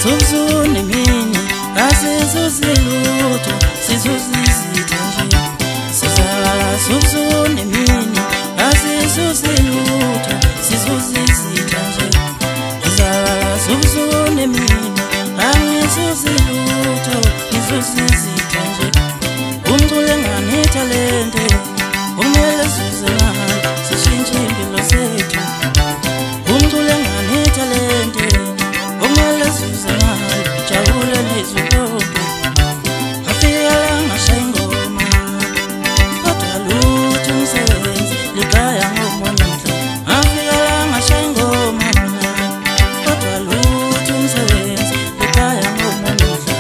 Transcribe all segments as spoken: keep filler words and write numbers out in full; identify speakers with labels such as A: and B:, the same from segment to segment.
A: Zuzune mini asizuziluto sizuzizitha nje sizalala zuzune mini asizuziluto sizuzizitha nje sizalala zuzune mini angisuziluto sizuzizitha nje umculo ngane talente umele zuzana sishintshe impilo zethu umculo ngane talente umele zuzana jabule lizulobe afika ngashayingoma kodwa lutho umsebenzi ligaya ngomonenhla afika ngashayingoma kodwa lutho umsebenzi ligaya ngomonenhla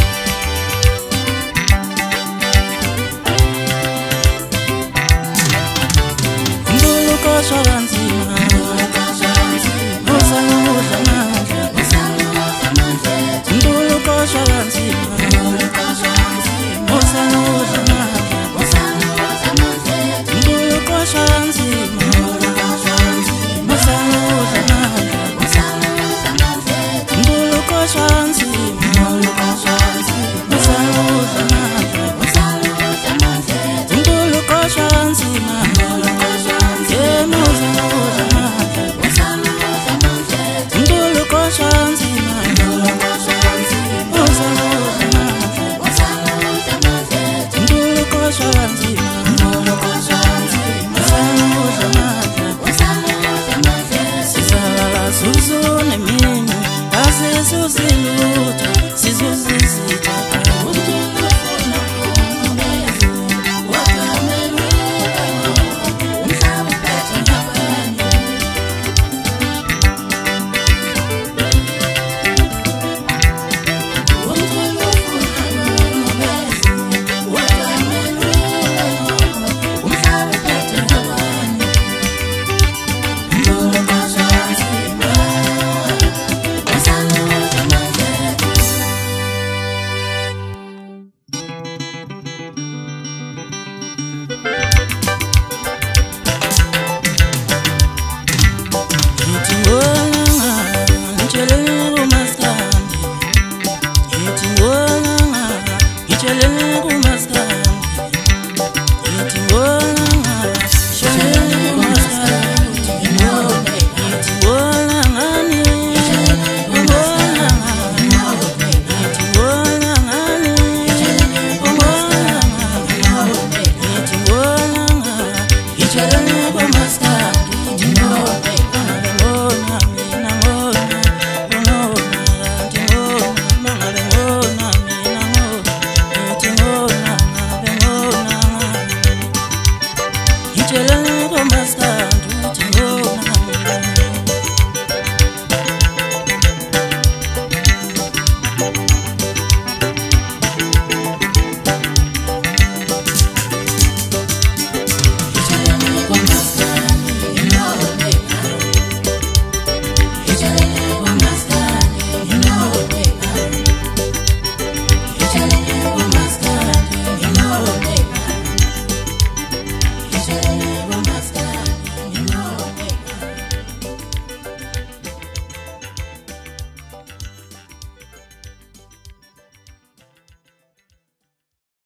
A: umbulu koshwa kanzima usanudla mandla umbulu koshwa kanzima usanudla mandla umbulu koshwa kanzima usanudla mandla umbulu koshwa kanzima usanudla mandla umbulu koshwa kanzima Zuzune mini asizuziluto